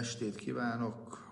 estét kívánok!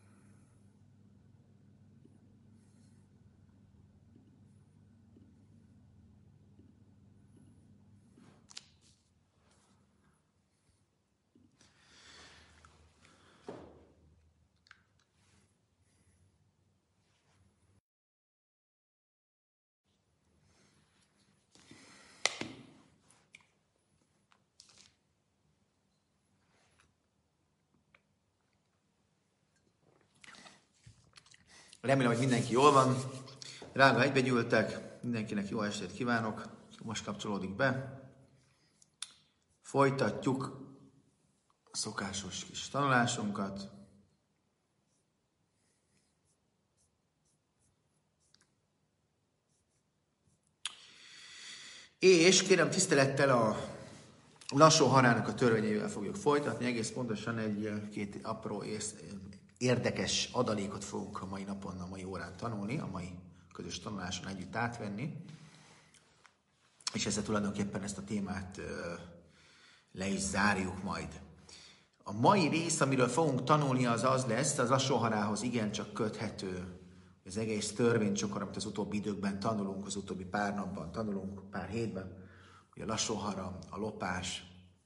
Remélem, hogy mindenki jól van. Drága egybegyűltek, mindenkinek jó estét kívánok. Most kapcsolódik be. Folytatjuk a szokásos kis tanulásunkat. És kérem tisztelettel a lassú harának a törvényeivel fogjuk folytatni. Egész pontosan egy-két apró érdekes adalékot fogunk a mai napon, a mai órán tanulni, a mai közös tanuláson együtt átvenni. És ezzel tulajdonképpen ezt a témát le is zárjuk majd. A mai rész, amiről fogunk tanulni, az lesz, az lassóharához igencsak köthető. Az egész törvénycsokor, amit az utóbbi időkben tanulunk, az utóbbi pár napban tanulunk, pár hétben, hogy a lassóhara, a lopás,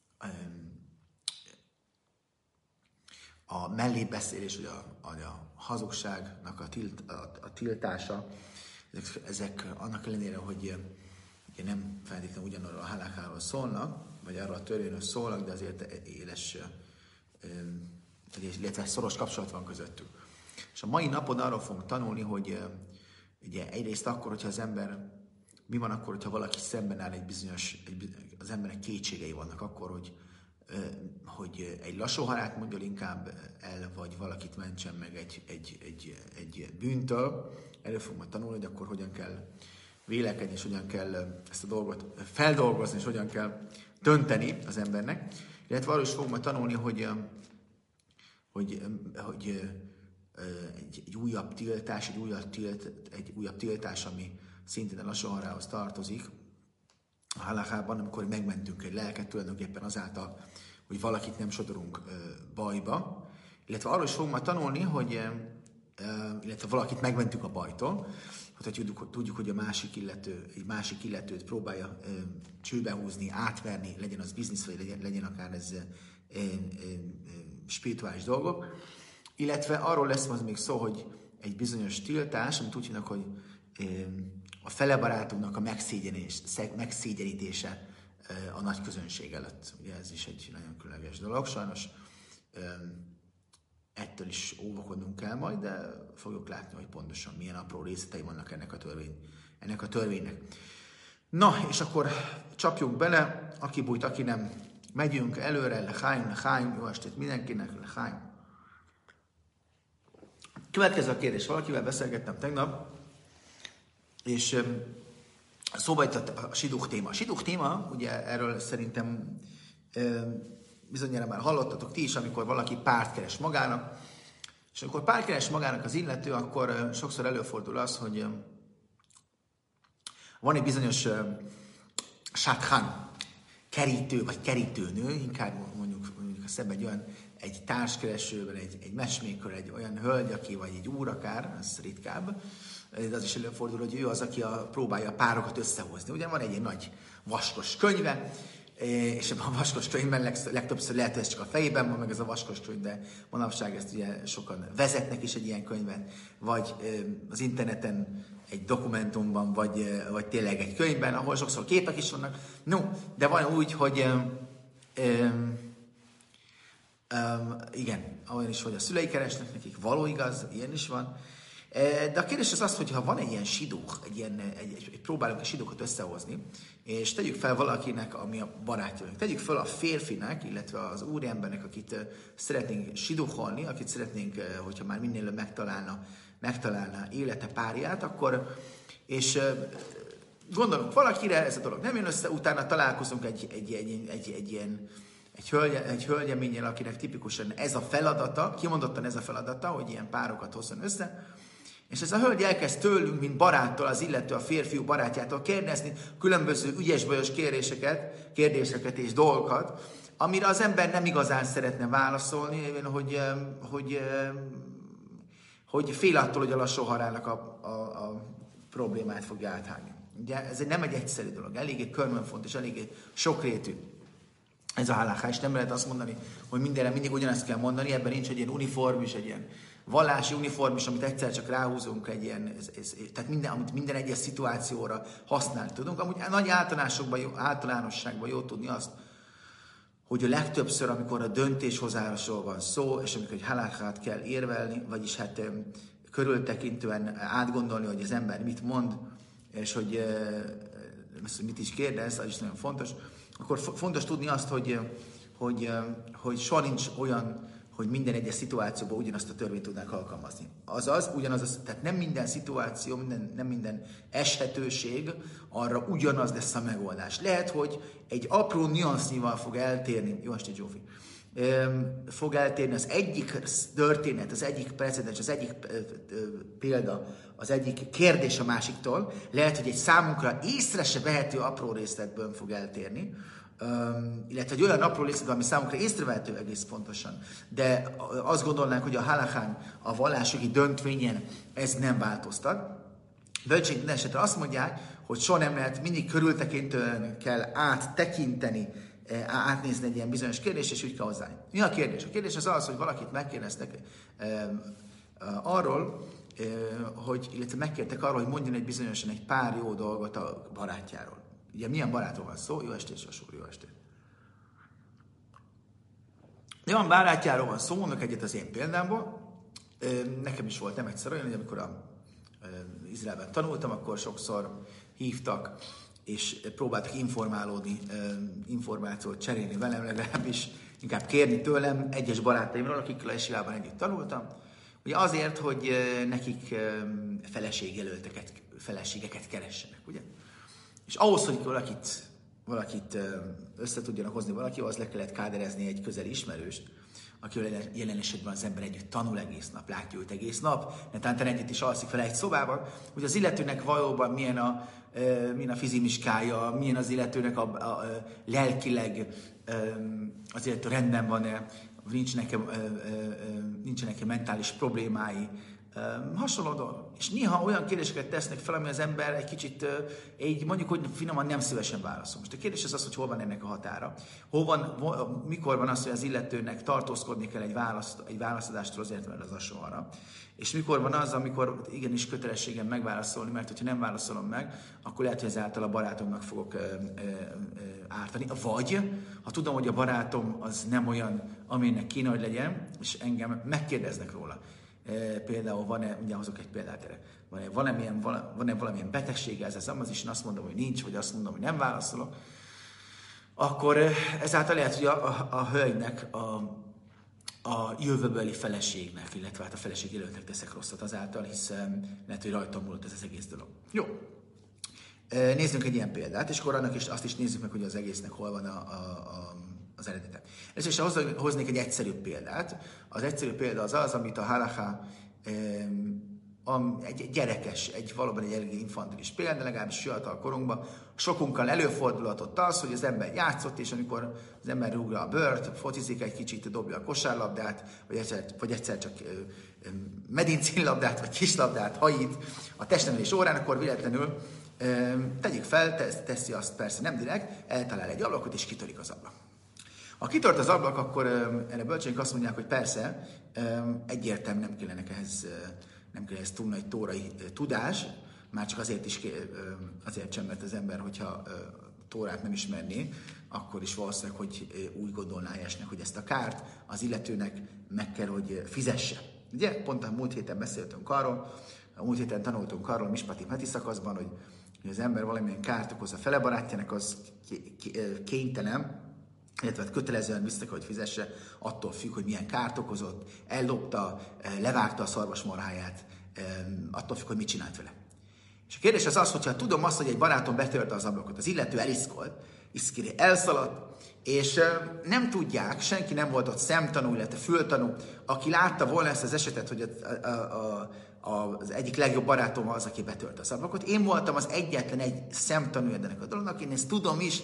a mellébeszélés, vagy a hazugságnak a tiltása, ezek annak ellenére, hogy ugye nem feltétlenül ugyanarról a halákáról szólnak, vagy arról a törvényről szólnak, de azért éles, illetve szoros kapcsolat van közöttük. És a mai napon arról fogunk tanulni, hogy ugye egyrészt akkor, hogyha az ember, mi van akkor, hogyha valaki szemben áll az embernek kétségei vannak, akkor, hogy egy lassú halát mondjon inkább el, vagy valakit mentsen meg egy bűntől. Erről fogunk majd tanulni, hogy akkor hogyan kell vélekedni, és hogyan kell ezt a dolgot feldolgozni, és hogyan kell dönteni az embernek. Illetve arról is fogunk majd tanulni, hogy egy újabb tiltás, egy újabb tiltás, ami szintén a lassú halához tartozik, a halakában, amikor megmentünk egy lelket tulajdonképpen azáltal, hogy valakit nem sodorunk bajba, illetve arról is fogunk majd tanulni, hogy illetve valakit megmentünk a bajtól, hogy tudjuk, hogy egy másik illetőt próbálja csőbe húzni, átverni, legyen az biznisz, vagy legyen akár ez spirituális dolgok, illetve arról lesz az még szó, hogy egy bizonyos tiltás, amit úgy hívnak, hogy a fele barátunknak a megszégyenítése a nagy közönség előtt. Ugye ez is egy nagyon különleges dolog. Sajnos ettől is óvakodnunk kell majd, de fogjuk látni, hogy pontosan milyen apró részletei vannak ennek a törvénynek. Na, és akkor csapjuk bele, aki bújt, aki nem. Megyünk előre, leháim, jó estét mindenkinek, leháim. Következő a kérdés, valakivel beszélgettem tegnap, és szóba jött a siduch téma. A siduch téma, ugye erről szerintem bizonyára már hallottatok ti is, amikor valaki párt keres magának, és amikor párt keres magának az illető, akkor sokszor előfordul az, hogy van egy bizonyos sathan, kerítő vagy kerítőnő, inkább mondjuk a szebb egy társkeresőben, egy matchmaker, egy olyan hölgy, aki, vagy egy úr akár, ez ritkább, de az is előfordul, hogy ő az, aki próbálja a párokat összehozni. Ugye van egy ilyen nagy vaskos könyve, és ebben a vaskos könyvben legtöbbször lehet, hogy ez csak a fejében van, meg ez a vaskos könyv, de manapság ezt ugye sokan vezetnek is egy ilyen könyvet, vagy az interneten egy dokumentumban, vagy tényleg egy könyvben, ahol sokszor képek is vannak. No, de van úgy, hogy igen, olyan is, hogy a szülei keresnek nekik, való igaz, ilyen is van. De a kérdés az, hogy ha van egy ilyen siduch, próbálunk egy siduchot összehozni, és tegyük fel valakinek, ami a barátjának, tegyük fel a férfinek, illetve az úriembernek, akit szeretnénk siducholni, akit szeretnénk, hogyha már minél előbb megtalálná élete párját, akkor, és gondolunk valakire, ez a dolog nem jön össze, utána találkozunk egy hölgyeménnyel, akinek tipikusan ez a feladata, kimondottan ez a feladata, hogy ilyen párokat hozzon össze, és ez a hölgy elkezd tőlünk, mint baráttól, az illető a férfiú barátjától kérdezni különböző ügyes-bajos kérdéseket és dolgokat, amire az ember nem igazán szeretne válaszolni, hogy fél attól, hogy a lassú halálnak a problémát fogja áthágni. Ugye ez nem egy egyszerű dolog, eléggé körmönfontos, eléggé sokrétű ez a halakha, és nem lehet azt mondani, hogy mindenre mindig ugyanezt kell mondani, ebben nincs egy ilyen uniformis, egy ilyen vallási uniformis, amit egyszer csak ráhúzunk egy ilyen, tehát amit minden egyes szituációra használni tudunk. Amúgy nagy általánosságban jó tudni azt, hogy a legtöbbször, amikor a döntéshozásról van szó, és amikor egy halakhát kell érvelni, vagyis hát körültekintően átgondolni, hogy az ember mit mond, és hogy mit is kérdez, az is nagyon fontos, akkor fontos tudni azt, hogy soha nincs olyan, hogy minden egyes szituációban ugyanazt a törvényt tudnánk alkalmazni. Tehát nem minden szituáció, nem minden eshetőség arra ugyanaz lesz a megoldás. Lehet, hogy egy apró nüansznyival fog eltérni, jó estét Zsófi, fog eltérni az egyik történet, az egyik precedens, az egyik példa, az egyik kérdés a másiktól. Lehet, hogy egy számunkra észre se vehető apró részletből fog eltérni, illetve egy olyan apró részletből, ami számunkra észrevehető egész pontosan. De azt gondolnánk, hogy a halachán, a vallásjogi döntvényen ez nem változtat. Bölcsék minden esetre azt mondják, hogy soha nem lehet, mindig körültekintően kell átnézni egy ilyen bizonyos kérdést, és úgy kell hozzáállni. Mi a kérdés? A kérdés az az, hogy valakit megkérdeztek arról, illetve megkértek arról, hogy mondjon egy pár jó dolgot a barátjáról. Ugye milyen barátról van szó? Jó estét, Sasúr, jó estét. Olyan barátjáról van szó, mondok egyet az én példámból. Nekem is volt nem egyszer olyan, hogy amikor Izraelben tanultam, akkor sokszor hívtak, és próbáltak informálódni, információt cserélni velem, legalábbis inkább kérni tőlem egyes barátaimról, akikkel a esivában együtt tanultam. Ugye azért, hogy nekik feleségeket keressenek, ugye? És ahhoz, hogy valakit össze tudjanak hozni valakivel, az le kellett káderezni egy közeli ismerőst, akivel jelen esetben az ember együtt tanul egész nap, látja őt egész nap, netán együtt is alszik fel egy szobában, hogy az illetőnek valóban milyen a fizimiskája, milyen az illetőnek a lelkileg, az illető rendben van-e, nincsenek-e mentális problémái, hasonló dolog. És néha olyan kérdéseket tesznek fel, ami az ember egy kicsit, mondjuk, hogy finoman nem szívesen válaszol. Most a kérdés az, hogy hol van ennek a határa. Mikor van az, hogy az illetőnek tartózkodni kell egy válaszadástól azért, mert az a soha. És mikor van az, amikor igenis kötelességem megválaszolni, mert hogyha nem válaszolom meg, akkor lehet, hogy ezáltal a barátomnak fogok ártani. Vagy, ha tudom, hogy a barátom az nem olyan, amilyennek kéne, hogy legyen, és engem megkérdeznek róla. Például ugye hozok egy példát erre, van-e valamilyen betegsége, ez az is, én azt mondom, hogy nincs, vagy azt mondom, hogy nem válaszolok, akkor ezáltal lehet, hogy a hölgynek, a jövőbeli feleségnek, illetve hát a feleség jelöltnek teszek rosszat azáltal, hiszen lehet, hogy rajtam múlott ez az egész dolog. Jó. Nézzünk egy ilyen példát, és akkor annak is azt is nézzük meg, hogy az egésznek hol van az eredete. Először is hoznék egy egyszerű példát. Az egyszerű példa az, amit a halakha egy gyerekes, valóban egy eléggé infantilis példa, legalábbis fiatal korunkban sokunkkal előfordulhatott az, hogy az ember játszott, és amikor az ember rúgja a bőrt, focizik egy kicsit, dobja a kosárlabdát, vagy egyszer csak medincinlabdát, vagy kislabdát hajít a testnevelés órán, akkor véletlenül tegyük fel, teszi azt persze nem direkt, eltalál egy ablakot, és kitörik az ablak. Ha kitört az ablak, akkor erre bölcsénk azt mondják, hogy persze, egyértelműen nem kellene ehhez túl nagy tórai tudás, már csak azért sem, mert az ember, hogyha tórát nem ismerné, akkor is valószínűleg, hogy úgy gondolná helyesnek, hogy ezt a kárt az illetőnek meg kell, hogy fizesse. Ugye? Pont a múlt héten beszéltünk arról, a múlt héten tanultunk arról a Mispatim heti szakaszban, hogy az ember valamilyen kárt okoz a fele barátjának, az kénytelen, illetve kötelezően vissza kell, hogy fizesse, attól függ, hogy milyen kárt okozott, ellopta, levágta a szarvasmarháját, attól függ, hogy mit csinált vele. És a kérdés az, hogyha tudom azt, hogy egy barátom betörte az ablakot, az illető eliszkolt, elszaladt, és nem tudják, senki nem volt ott szemtanú, illetve fültanú, aki látta volna ezt az esetet, hogy az egyik legjobb barátom az, aki betörte az ablakot. Én voltam az egyetlen egy szemtanú ennek a dolognak, én ezt tudom is,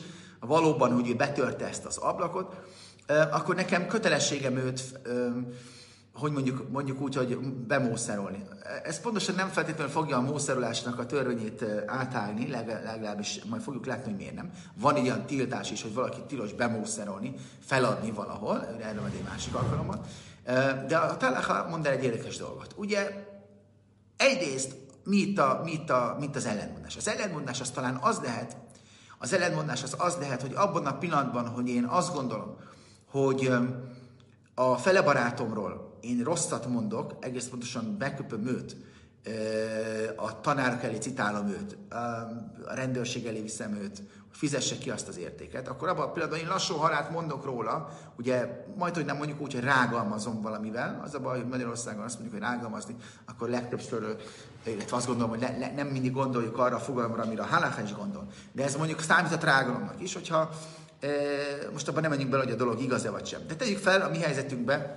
valóban, hogy ő betörte ezt az ablakot, akkor nekem kötelességem őt, hogy mondjuk úgy, hogy bemószerolni. Ez pontosan nem feltétlenül fogja a mószerolásnak a törvényét átállni, legalábbis majd fogjuk látni, hogy miért nem. Van egy olyan tiltás is, hogy valaki tilos bemószerolni, feladni valahol, erre majd egy másik alkalommal. De a Talacha mond el egy érdekes dolgot. Ugye egyrészt mi itt az ellentmondás? Az ellentmondás az talán az lehet, hogy abban a pillanatban, hogy én azt gondolom, hogy a fele barátomról én rosszat mondok, egész pontosan beköpöm őt, a tanárok elé citálom őt, a rendőrség elé viszem őt, hogy fizesse ki azt az értéket, akkor abban a pillanatban én lassú halált mondok róla, ugye majd, hogy nem mondjuk úgy, hogy rágalmazom valamivel, az a baj, hogy Magyarországon azt mondjuk, hogy rágalmazni, akkor legtöbbször, illetve azt gondolom, hogy nem mindig gondoljuk arra a fogalomra, amire a halacha is gondol. De ez mondjuk számíthat rágalomnak is, hogyha most abban nem menjünk bele, hogy a dolog igaz-e vagy sem. De tegyük fel a mi helyzetünkbe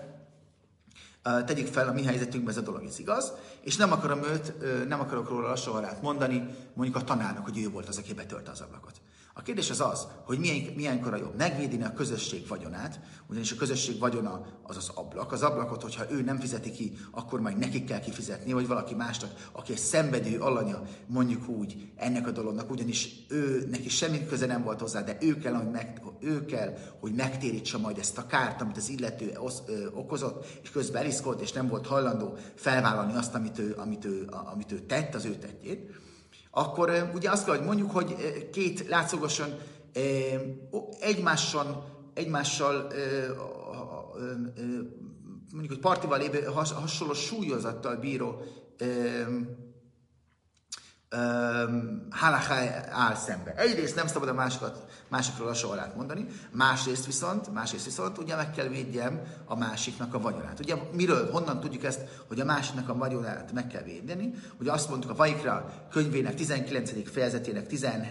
ez a dolog is igaz, és nem akarok róla lassú halát mondani, mondjuk a tanárnak, hogy ő volt az, aki betörte az ablakot. A kérdés az, hogy milyenkor a jobb megvédeni a közösség vagyonát, ugyanis a közösség vagyona az az ablak. Az ablakot, hogyha ő nem fizeti ki, akkor majd nekik kell kifizetni, vagy valaki másnak, aki egy szenvedő alanya, mondjuk úgy, ennek a dolognak, ugyanis neki semmi köze nem volt hozzá, de ő kell, hogy megtérítse majd ezt a kárt, amit az illető okozott, és közben eliszkolt, és nem volt hajlandó felvállalni azt, amit ő tett, az ő tettjét. Akkor ugye azt kell, hogy mondjuk, hogy két látszólagosan egymással mondjuk, hogy partival lévő hasonló súlyozattal bíró halacha áll szembe. Egyrészt nem szabad a másikról lassú halát mondani, másrészt viszont ugye meg kell védjem a másiknak a vagyonát. Ugye honnan tudjuk ezt, hogy a másiknak a vagyonát meg kell védeni? Ugye azt mondtuk a Vajikra könyvének 19. fejezetének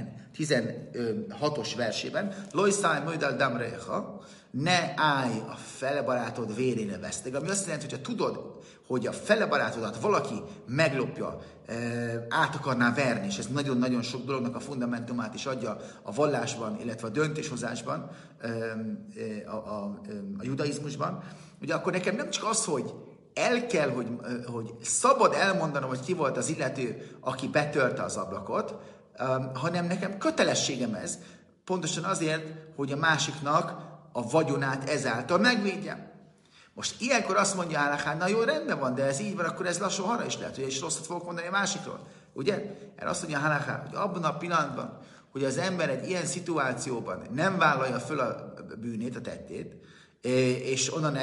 16-os versében, Lojszáj Mojdal Damrecha, ne állj a fele barátod vérére veszteg, ami azt jelenti, hogy ha tudod, hogy a fele barátodat valaki meglopja, át akarná verni, és ez nagyon-nagyon sok dolognak a fundamentumát is adja a vallásban, illetve a döntéshozásban, a judaizmusban, ugye akkor nekem nem csak az, hogy hogy szabad elmondanom, hogy ki volt az illető, aki betörte az ablakot, hanem nekem kötelességem ez, pontosan azért, hogy a másiknak a vagyonát ezáltal megvédjem. Most ilyenkor azt mondja halacha, na jó, rendben van, de ez így van, akkor ez lassú hara is lehet, hogy és rosszat fogok mondani a másikról. Ugye? Erre azt mondja halacha, hogy abban a pillanatban, hogy az ember egy ilyen szituációban nem vállalja föl a bűnét, a tettét, és onnan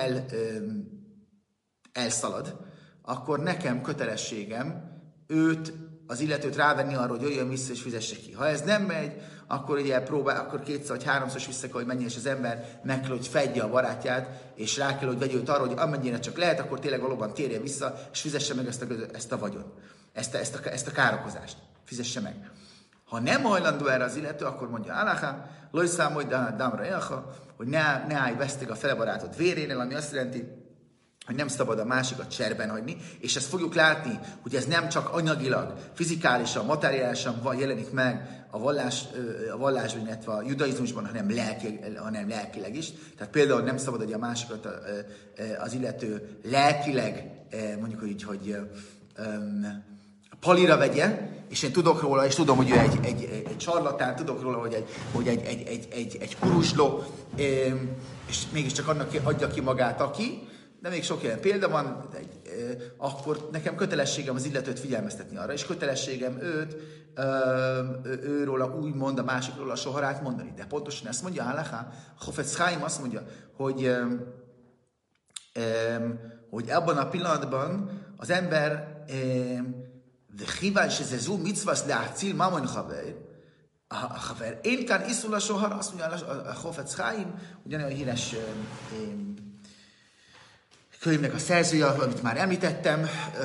elszalad, akkor nekem kötelességem az illetőt rávenni arra, hogy jöjjön vissza és fizesse ki. Ha ez nem megy, akkor ugye akkor kétszer vagy háromszor vissza kell, hogy menjen, és az ember meg kell, hogy fedje a barátját, és rá kell, hogy vegye őt arra, hogy amennyire csak lehet, akkor tényleg valóban térje vissza, és fizesse meg ezt a vagyon, ezt a károkozást. Fizesse meg. Ha nem hajlandó erre az illető, akkor mondja halacha, lojszámolj damra elha, hogy ne állj veszteg a fele barátod vérénél, ami azt jelenti, hogy nem szabad a másikat cserben hagyni, és ezt fogjuk látni, hogy ez nem csak anyagilag, fizikálisan, materiálisan jelenik meg a vallásban, illetve a judaizmusban, hanem lelkileg is. Tehát például nem szabad, hogy a másikat az illető lelkileg, mondjuk így, hogy palira vegye, és én tudok róla, és tudom, hogy ő egy csarlatán, tudok róla, hogy egy kuruzsló, és mégiscsak annak adja ki magát, aki, de még sok ilyen példa van, akkor nekem kötelességem az illetőt figyelmeztetni arra, és kötelességem őróla úgy mond a másikról a soharát mondani. De pontosan ezt mondja halacha, Chofetz Chaim azt mondja, hogy abban a pillanatban az ember וכיוון שזה זו מצווה להציל ממון החבר, אין כאן איסור לשוחר, azt mondja a Chofetz Chaim, ugyanolyan híres könyvnek a szerzője, amit már említettem,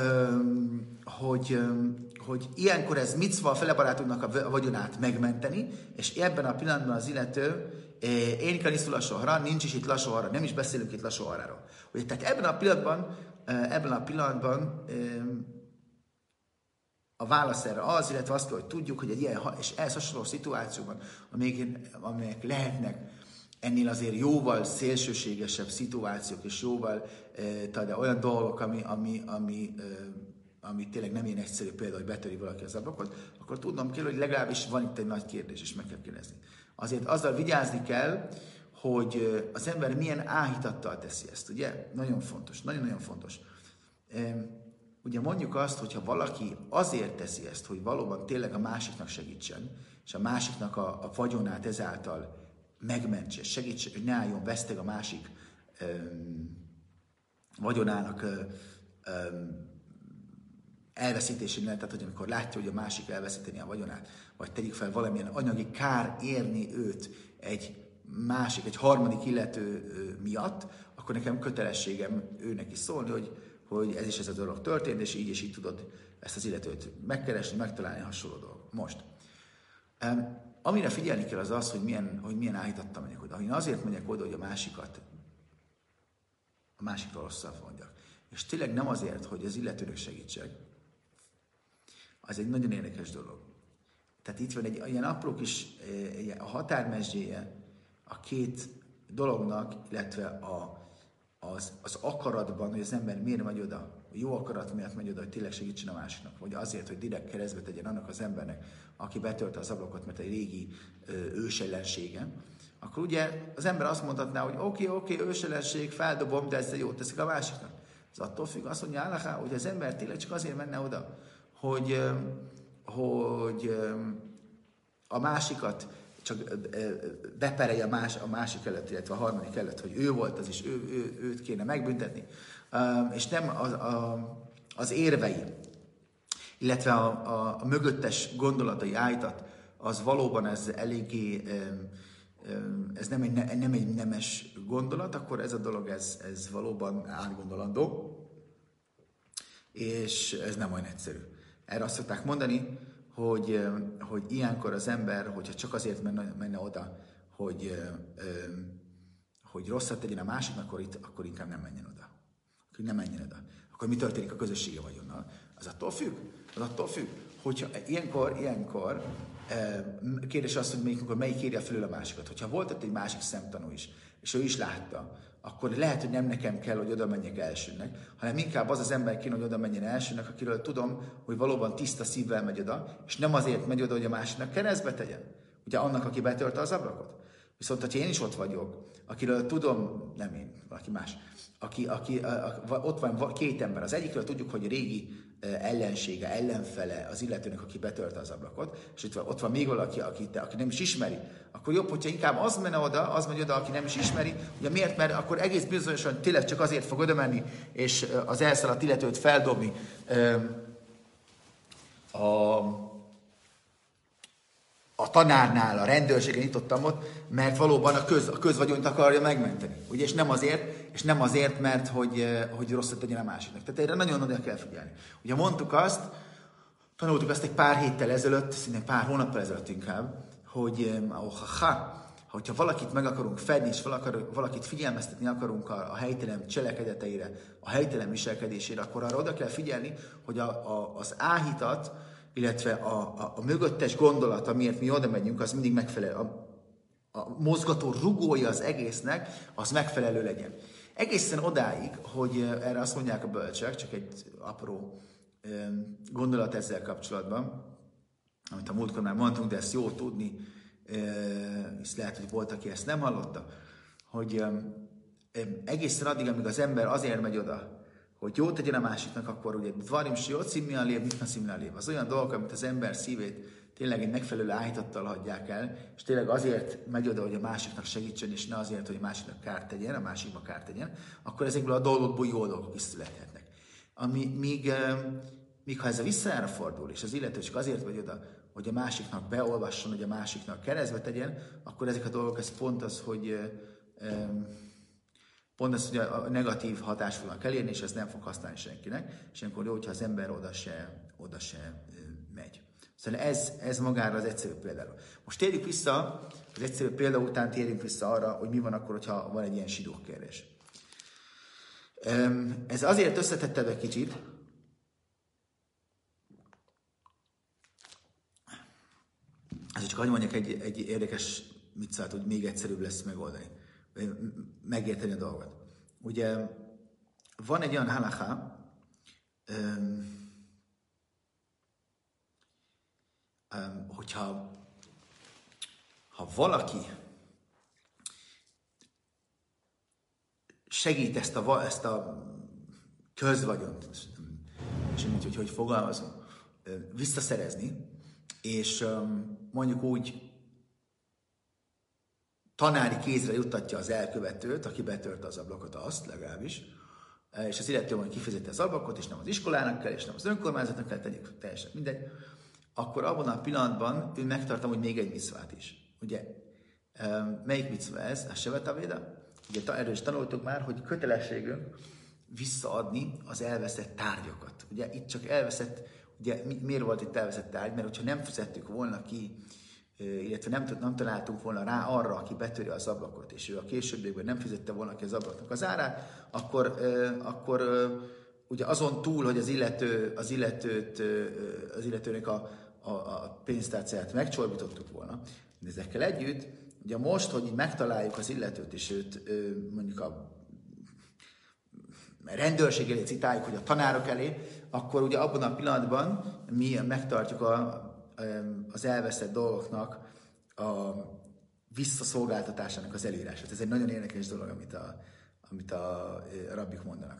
hogy ilyenkor ez micva a fele barátunknak a vagyonát megmenteni, és ebben a pillanatban az illető én kell iszul lassú hara, nincs is itt lassú hara, nem is beszélünk itt lassú haráról. Tehát ebben a pillanatban A válasz erre az, illetve azt kell, hogy tudjuk, hogy egy ilyen, és ehhez hasonló szituációban, amelyek lehetnek ennél azért jóval szélsőségesebb szituációk, és jóval de olyan dolgok, ami tényleg nem ilyen egyszerű, például, hogy betöri valaki az ablakot, akkor tudnom kell, hogy legalábbis van itt egy nagy kérdés, és meg kell kérdezni. Azért azzal vigyázni kell, hogy az ember milyen áhítattal teszi ezt, ugye? Nagyon fontos, nagyon-nagyon fontos. Ugye mondjuk azt, hogyha valaki azért teszi ezt, hogy valóban tényleg a másiknak segítsen, és a másiknak a vagyonát ezáltal megmentse, segítsen, hogy ne álljon veszteg a másik vagyonának elveszítésén, tehát hogy amikor látja, hogy a másik elveszíteni a vagyonát, vagy tegyük fel valamilyen anyagi kár érni őt egy harmadik illető miatt, akkor nekem kötelességem őnek is szólni, hogy ez is ez a dolog történt, és így tudod ezt az illetőt megkeresni, megtalálni, hasonló dolog. Most, amire figyelni kell az, hogy milyen áhítattal megyek oda. Én azért megyek oda, hogy a másikról rosszat mondjak. És tényleg nem azért, hogy az illetőnek segítsek. Az egy nagyon érdekes dolog. Tehát itt van egy ilyen apró kis a határmezsdjéje a két dolognak, illetve az akaratban, hogy az ember miért megy oda, a jó akarat miatt megy oda, hogy tényleg segítsen a másiknak, vagy azért, hogy direkt keresztbe tegyen annak az embernek, aki betörte az ablakot, mert egy régi ősellensége, akkor ugye az ember azt mondhatná, hogy oké, ősellenség, feldobom, de ezzel jót teszik a másiknak. Ez attól függ, azt mondja Állaká, hogy az ember tényleg csak azért menne oda, hogy a másikat csak beperelje a másik előtt, illetve a harmadik előtt, hogy ő volt az is, őt kéne megbüntetni, és nem az érvei, illetve a mögöttes gondolatai áhítat, az valóban ez eléggé, ez nem egy nemes gondolat, akkor ez a dolog, ez valóban átgondolandó, és ez nem olyan egyszerű. Erre azt szokták mondani, hogy ilyenkor az ember, hogyha csak azért menne oda, hogy rosszat tegyen a másiknak, akkor inkább nem menjen oda. Akkor mi történik a közössége vagyonnal? Az attól függ, hogyha ilyenkor kérdés az, hogy melyik írja felül a másikat. Hogyha volt ott egy másik szemtanú is, és ő is látta, akkor lehet, hogy nem nekem kell, hogy oda menjek elsőnek, hanem inkább az ember kéne, hogy oda menjen elsőnek, akiről tudom, hogy valóban tiszta szívvel megy oda, és nem azért megy oda, hogy a másiknak keresztbe tegyen. Ugye annak, aki betörte az ablakot. Viszont, ha én is ott vagyok, akiről tudom, nem én, valaki más, ott van két ember, az egyikről tudjuk, hogy régi ellensége, ellenfele az illetőnek, aki betörte az ablakot, és ott van még valaki, aki nem is ismeri, akkor jobb, hogyha inkább az megy oda, aki nem is ismeri. Ugye miért? Mert akkor egész bizonyosan tényleg csak azért fog oda menni, és az elszaladt illetőt feldobni a tanárnál, a rendőrségen nyitottam ott, mert valóban a közvagyonyt akarja megmenteni. Ugye? És nem azért, mert hogy rosszat tegyen a másiknak. Tehát erre nagyon-nagyon kell figyelni. Ugye tanultuk azt egy pár héttel ezelőtt, szinte pár hónappal ezelőtt inkább, hogy hogyha valakit meg akarunk fedni, és valakit figyelmeztetni akarunk a helytelen cselekedeteire, a helytelen viselkedésére, akkor arra oda kell figyelni, hogy az áhítat, illetve a mögöttes gondolat, amiért mi oda megyünk, az mindig megfelelő. A mozgató rugója az egésznek, az megfelelő legyen. Egészen odáig, hogy erre azt mondják a bölcsek, csak egy apró gondolat ezzel kapcsolatban, amit a múltkor már mondtunk, de ezt jó tudni, és lehet, hogy volt, aki ezt nem hallotta, hogy egészen addig, amíg az ember azért megy oda, hogy jót tegyen a másiknak, akkor ugye dvarim siót szimni a lév, mit na szimni a lév. Az olyan dolgok, amit az ember szívét tényleg egy megfelelő áhítattal hagyják el, és tényleg azért megy oda, hogy a másiknak segítsen, és ne azért, hogy a másiknak kárt tegyen, a másikba kárt tegyen, akkor ezekből a dolgokból jó dolgok is születhetnek. Míg ha ez a visszajára fordul, és az illető csak azért megy oda, hogy a másiknak beolvasson, hogy a másiknak keresztbe tegyen, akkor ezek a dolgok, ez pont az, hogy a negatív hatást fognak elérni, és ez nem fog használni senkinek, és akkor jó, hogyha az ember oda se megy. Szóval ez magára az egyszerű példára. Most térjük vissza, az egyszerű példa után térjünk vissza arra, hogy mi van akkor, hogyha van egy ilyen sidókérdés. Ez azért összetettebb egy kicsit, csak hagyj mondjak egy érdekes mitzvát, hogy még egyszerűbb lesz megoldani, megérteni a dolgot. Ugye van egy olyan halacha, hogyha valaki segít ezt a közvagyont, és úgy, hogy fogalmazunk, visszaszerezni, és mondjuk úgy tanári kézre juttatja az elkövetőt, aki betörte az ablakot, azt legalábbis, és az illető majd kifizeti az ablakot, és nem az iskolának kell, és nem az önkormányzatnak kell, tegyük teljesen mindegy, akkor abban a pillanatban ő megtartom, hogy még egy mitzvát is. Ugye, melyik mitzva ez? A Sevetavéda? Ugye erről is tanultuk már, hogy kötelességünk visszaadni az elveszett tárgyakat. Ugye itt csak elveszett, ugye miért volt itt elveszett tárgy? Mert hogyha nem fizettük volna ki, illetve nem találtunk volna rá arra, aki betöri az ablakot, és ő a későbbiekben nem fizette volna ki az ablaknak az árát, akkor ugye azon túl, hogy az illetőnek a pénztárcáját megcsorbítottuk volna, de ezekkel együtt, ugye most, hogy így megtaláljuk az illetőt, és őt mondjuk a rendőrség elé citáljuk, hogy a tanárok elé, akkor ugye abban a pillanatban mi megtartjuk az elveszett dolgoknak a visszaszolgáltatásának az előírását. Ez egy nagyon érdekes dolog, amit a rabbik mondanak.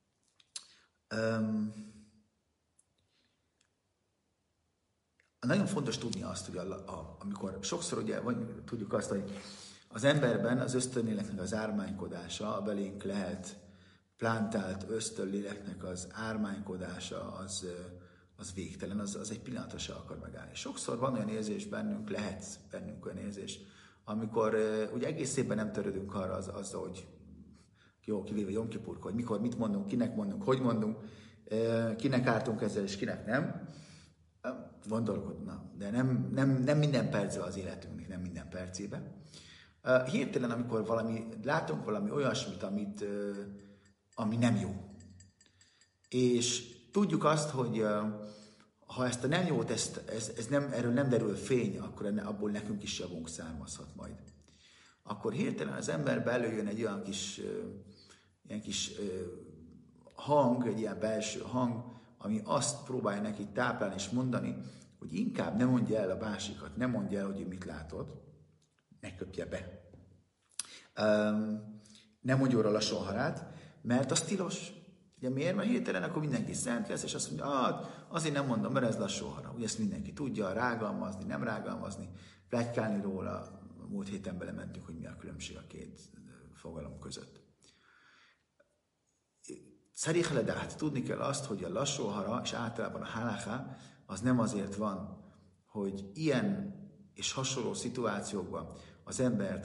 Nagyon fontos tudni azt, hogy amikor sokszor ugye tudjuk azt, hogy az emberben az ösztönléleknek az ármánykodása, a belénk lehet plántált ösztönléleknek az ármánykodása, az végtelen, az egy pillanatra se akar megállni. Sokszor van olyan érzés lehet bennünk olyan érzés, amikor ugye egész évben nem törődünk arra azzal, hogy jó, kivéve Jom Kipurkor, hogy mikor, mit mondunk, kinek mondunk, hogy mondunk, kinek ártunk ezzel, és kinek nem. Gondolkodna, de nem minden perce az életünknek, nem minden percében. Hirtelen, amikor látunk valami olyasmit, ami nem jó. És tudjuk azt, hogy ha ezt a nem jót, erről nem derül fény, akkor abból nekünk is javunk származhat majd. Akkor hirtelen az emberbe előjön egy olyan kis hang, egy ilyen belső hang, ami azt próbálja neki táplálni és mondani, hogy inkább ne mondja el a másikat, ne mondja el, hogy ő mit látod, ne köpje be. Ne mondja róla soharát, mert az tilos. Ugye miért? Mert hirtelen akkor mindenki szent lesz, és azt mondja, azért nem mondom, mert ez lassú hara. Ugye ezt mindenki tudja, rágalmazni, nem rágalmazni, pletykálni róla. Múlt héten belementünk, hogy mi a különbség a két fogalom között. Szerich ledát, tudni kell azt, hogy a lassú hara, és általában a halacha, az nem azért van, hogy ilyen és hasonló szituációkban az embert,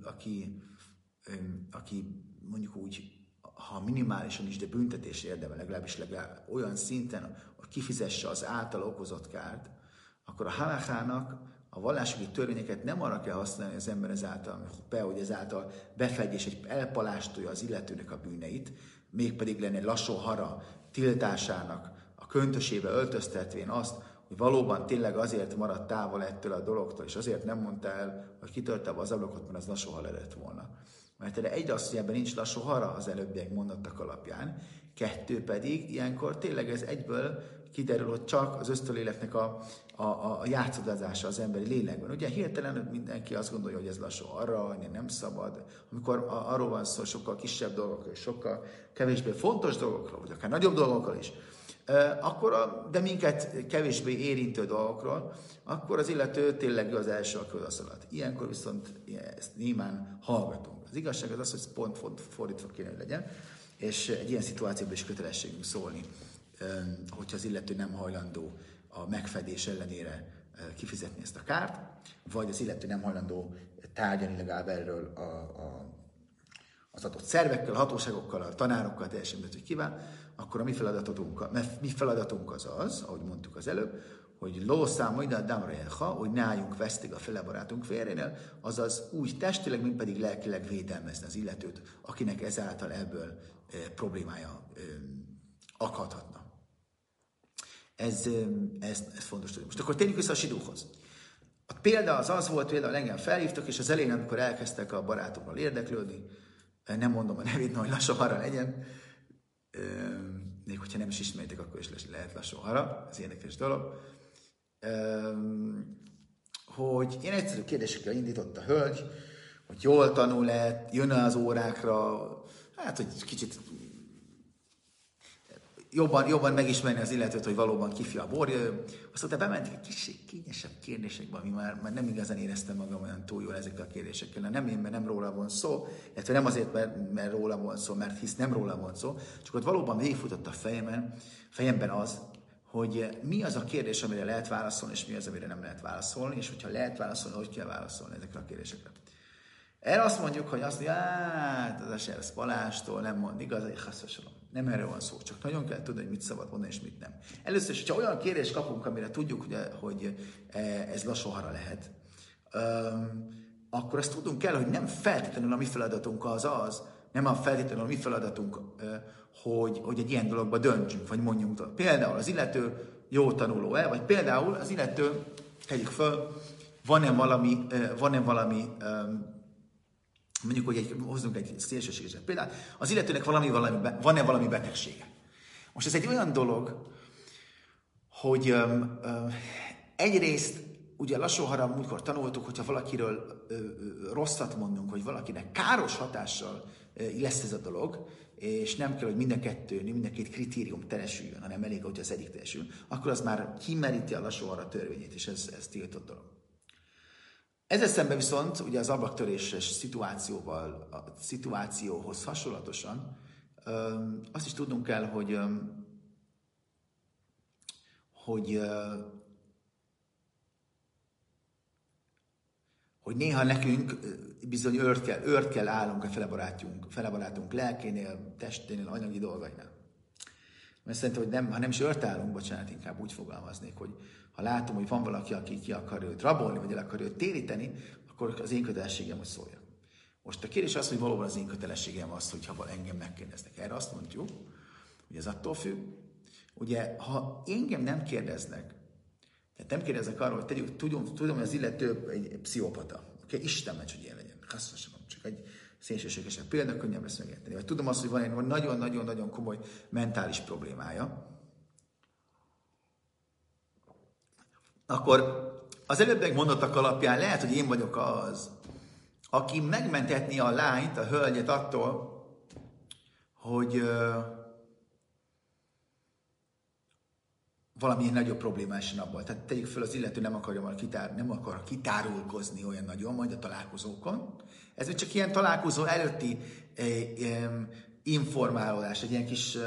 aki mondjuk úgy, ha minimálisan is, de büntetés érdemel, legalábbis olyan szinten, hogy kifizesse az által okozott kárt, akkor a halachának a vallási törvényeket nem arra kell használni az ember ezáltal, hogy ezáltal befedj és elpalástolja az illetőnek a bűneit, mégpedig lenne lassú hara tiltásának a köntösébe öltöztetvén azt, hogy valóban tényleg azért maradt távol ettől a dologtól, és azért nem mondta el, hogy kitörte az ablakot, mert az lassú hara lett volna. Mert egy az, hogy ebben nincs lassú hara az előbbiek mondottak alapján, kettő pedig ilyenkor tényleg ez egyből kiderül, hogy csak az ösztönléleknek a játszadozása az emberi lélekben. Ugye hirtelen mindenki azt gondolja, hogy ez lassú arra, nem szabad. Amikor arról van szó, sokkal kisebb dolgokról, sokkal kevésbé fontos dolgokról, vagy akár nagyobb dolgokról is, de minket kevésbé érintő dolgokról, akkor az illető tényleg az első a köz alatt. Ilyenkor viszont ezt némán hallgatunk. Az igazság az, hogy pont fordítva kéne, hogy legyen, és egy ilyen szituációban is kötelességünk szólni, hogyha az illető nem hajlandó a megfedés ellenére kifizetni ezt a kárt, vagy az illető nem hajlandó tárgyalni legalább erről az adott szervekkel, a hatóságokkal, a tanárokkal, teljesen mindegy, hogy kíván, akkor a mi feladatunk az, ahogy mondtuk az előbb, hogy lószám ide a damreha, hogy ne álljunk vesztig a fele barátunk férjénél, azaz úgy testileg, mint pedig lelkileg védelmezni az illetőt, akinek ezáltal ebből problémája akadhatna. Ez fontos tudni. Most akkor térjünk vissza a sidúhoz. A példa az volt, például engem felhívtak, és az elején, amikor elkezdtek a barátommal érdeklődni, nem mondom a nevét, hogy lassan arra legyen, még hogyha nem is ismeritek, akkor is lehet lassan arra, ez érdekes dolog, hogy én egyszerű kérdésekkel indított a hölgy, hogy jól tanul-e, jön-e az órákra, hát, hogy kicsit jobban megismerni az illetőt, hogy valóban kifi a borja. Aztán bementek egy kicsit kényesebb kérdésekbe, ami már nem igazán éreztem magam olyan túl jól ezekkel a kérdésekkel. Nem én, mert nem róla van szó, illetve nem azért, mert róla van szó, mert hisz nem róla van szó, csak ott valóban végigfutott a fejemben az, hogy mi az a kérdés, amire lehet válaszolni, és mi az, amire nem lehet válaszolni, és hogyha lehet válaszolni, hogy kell válaszolni ezekre a kérdésekre. Erre azt mondjuk, hogy azt mondja, hát az Esersz Balástól nem mond igazat, nem erről van szó, csak nagyon kell tudni, hogy mit szabad mondani, és mit nem. Először is, hogyha olyan kérdést kapunk, amire tudjuk, hogy ez lassóhara lehet, akkor azt tudunk kell, hogy nem feltétlenül a mi feladatunk nem a feltétlenül a mi feladatunk, hogy egy ilyen dologba döntsünk, vagy mondjunk. Például az illető jó tanuló-e, vagy például az illető, tegyük föl, van-e valami mondjuk, hogy hozzunk egy szélsőségeset. Például az illetőnek van-e valami betegsége. Most ez egy olyan dolog, hogy egyrészt, ugye lassóhara múltkor tanultuk, hogyha valakiről rosszat mondunk, hogy valakinek káros hatással lesz ez a dolog, és nem kell, hogy mind a két kritérium teljesüljön, hanem elég, hogy az egyik teljesül, akkor az már kimeríti a lassóhara törvényét, és ez tiltott dolog. Ezzel szemben viszont, ugye az ablaktöréses szituációhoz hasonlatosan, azt is tudnunk kell, hogy néha nekünk bizony őrt kell állnunk a fele barátunk lelkénél, testénél, anyagi dolgainál. Mert szerintem, hogy ha nem is őrt állunk, bocsánat, inkább úgy fogalmaznék, hogy ha látom, hogy van valaki, aki ki akar őt rabolni, vagy el akar őt téríteni, akkor az én kötelességem, hogy szóljak. Most a kérdés az, hogy valóban az én kötelességem az, hogy ha engem megkérdeznek. Erre azt mondjuk, hogy ez attól függ. Ugye, ha engem nem kérdeznek, tehát nem kérdeznek arról, hogy tudom, hogy az illető egy pszichopata. Okay? Isten ments, hogy ilyen legyen. Csak egy szélsőségesebb példa, könnyebb lesz megérteni. Vagy tudom azt, hogy van egy nagyon-nagyon-nagyon komoly mentális problémája. Akkor az előbbiek mondottak alapján lehet, hogy én vagyok az, aki megmentetni a lányt, a hölgyet attól, hogy valamilyen nagyobb problémás sin abból. Tehát tegyük föl, az illető nem akar kitárulkozni olyan nagyon, majd a találkozókon. Ez csak ilyen találkozó előtti informálódás, egy ilyen kis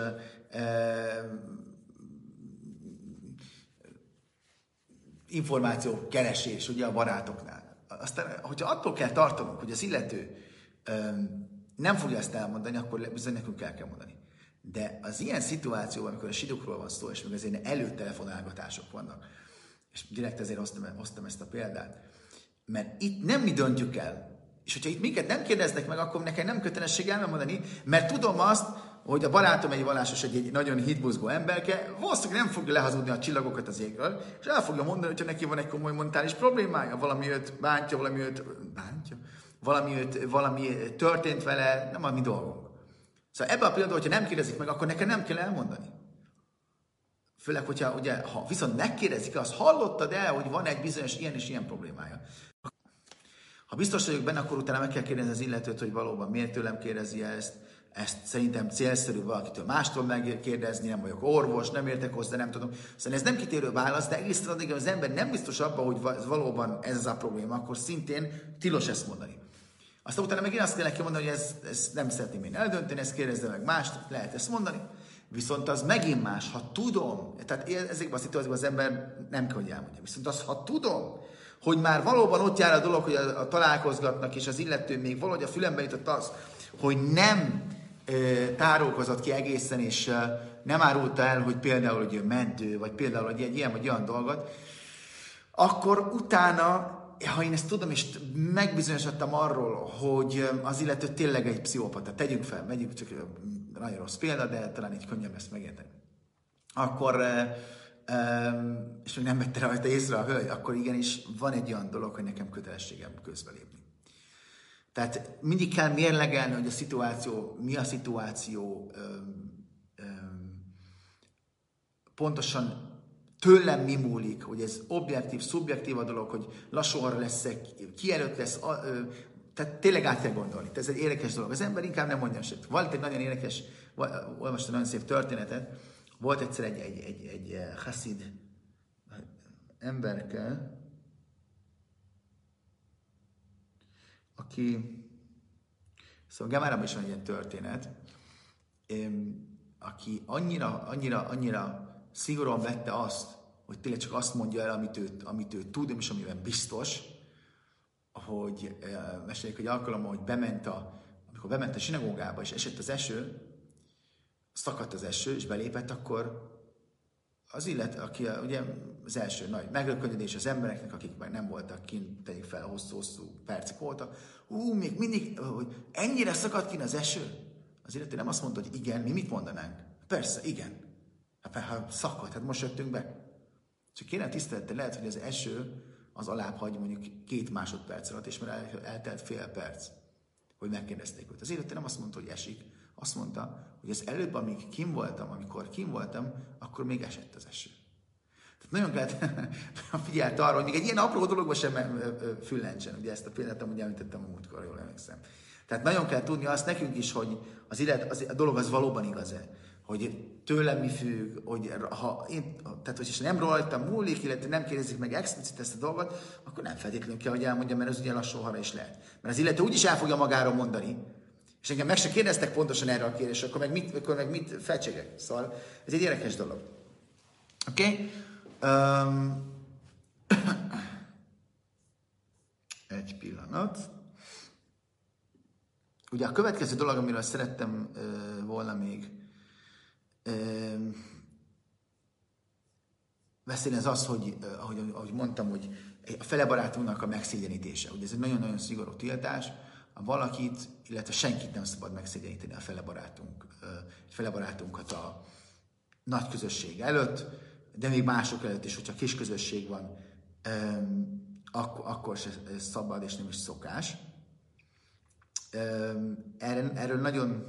információ keresés ugye a barátoknál. Aztán, hogyha attól kell tartanunk, hogy az illető nem fogja ezt elmondani, akkor bizony nekünk el kell mondani. De az ilyen szituációban, amikor a sidukról van szó, és még az ilyen előtelefonálgatások vannak, és direkt ezért hoztam ezt a példát, mert itt nem mi döntjük el, és hogyha itt minket nem kérdeznek meg, akkor nekem nem kötelesség elmondani, mert tudom azt, hogy a barátom egy vallásos, egy nagyon hitbuzgó emberke, valószínűleg nem fogja lehazudni a csillagokat az égről, és el fogja mondani, hogyha neki van egy komoly mentális problémája, valami történt vele, nem a mi dolgunk. Szóval ebben a pillanatban, hogyha nem kérdezik meg, akkor nekem nem kell elmondani. Főleg, hogyha ugye, ha viszont megkérdezik, azt hallottad el, hogy van egy bizonyos ilyen és ilyen problémája. Ha biztos vagyok benne, akkor utána meg kell kérdezni az illetőt, hogy valóban miért tőlem kérdezi ezt szerintem célszerű valakitől mástól megkérdezni, nem vagyok orvos, nem értek hozzá, nem tudom. Szóval ez nem kitérő válasz, de egészen addig, az ember nem biztos abban, hogy valóban ez a probléma, akkor szintén tilos ezt mondani. Aztán utána meg én azt kell neki mondani, hogy ezt nem szeretném én eldönteni, ezt kérdezze meg mást, lehet ezt mondani. Viszont az megint más, ha tudom, tehát ezekben a szituációkban az ember nem kell, hogy elmondja. Viszont az, ha tudom, hogy már valóban ott jár a dolog, hogy a találkozgatnak, és az illető még valahogy a fülembe jutott az, hogy nem tárulkozott ki egészen, és nem árulta el, hogy például, hogy mentő, vagy például, hogy egy ilyen vagy olyan dolgot, akkor utána, ha én ezt tudom, és megbizonyosodtam arról, hogy az illető tényleg egy pszichopata, tegyünk fel, megyünk, csak nagyon rossz példa, de talán így könnyebb ezt megérteni. Akkor és még nem vette rajta észre a hölgy, akkor igenis van egy olyan dolog, hogy nekem kötelességem közbelépni. Tehát mindig kell mérlegelni, hogy a szituáció, mi a szituáció, pontosan tőlem mi múlik, hogy ez objektív, szubjektív a dolog, hogy lassú arra leszek, ki előtt lesz, tehát tényleg át kell gondolni. Ez egy érdekes dolog. Az ember inkább nem mondja semmit. Volt egy nagyon érdekes, olvastam nagyon szép történetet, volt egyszer egy haszid emberke, aki, szóval Gemárában is van egy ilyen történet, aki annyira szigorúan vette azt, hogy tényleg csak azt mondja el, amit ő tud, és amiben biztos, hogy meséljük, hogy alkalommal, hogy amikor bement a zsinagógába, és esett az eső, szakadt az eső, és belépett, akkor az aki ugye az első nagy megrökönyödés az embereknek, akik már nem voltak kint, tegyük fel, hosszú percek voltak, még mindig, hogy ennyire szakadt kint az eső, az illető nem azt mondta, hogy igen, mi mit mondanánk? Persze, igen. Hát szakadt, hát most jöttünk be. Csak kérem tisztelettel, lehet, hogy az eső az alább hagy mondjuk 2 másodperc alatt, és már eltelt fél perc, hogy megkérdezték őt. Az illető nem azt mondta, hogy esik, azt mondta, hogy az előbb, amikor kim voltam, akkor még esett az eső. Tehát nagyon kellett figyelni arra, hogy még egy ilyen apró dologban sem füllentsen. Ugye ezt a példát amúgy említettem a múltkor, jól emlékszem. Tehát nagyon kell tudni azt nekünk is, hogy a dolog az valóban igaz-e. Hogy tőlem mi függ, hogy hogy nem rajtam múlik, illetve nem kérdezik meg explicit ezt a dolgot, akkor nem feltétlenül kell, hogy elmondjam, mert ez ugye lassú arra is lehet. Mert az illető úgyis el fogja magáról mondani, és engem meg se kérdeztek pontosan erre a kérdésre, akkor meg mit felcsegek. Szóval ez egy érdekes dolog. Oké? Egy pillanat. Ugye a következő dolog, amiről szerettem volna még beszélni, az, hogy ahogy mondtam, hogy a fele barátunknak a megszégyenítése. Ugye ez egy nagyon-nagyon szigorú tiltás. Valakit, illetve senkit nem szabad megszégyeníteni a fele barátunkat a nagy közösség előtt, de még mások előtt is, hogyha kis közösség van, akkor se szabad, és nem is szokás. Erről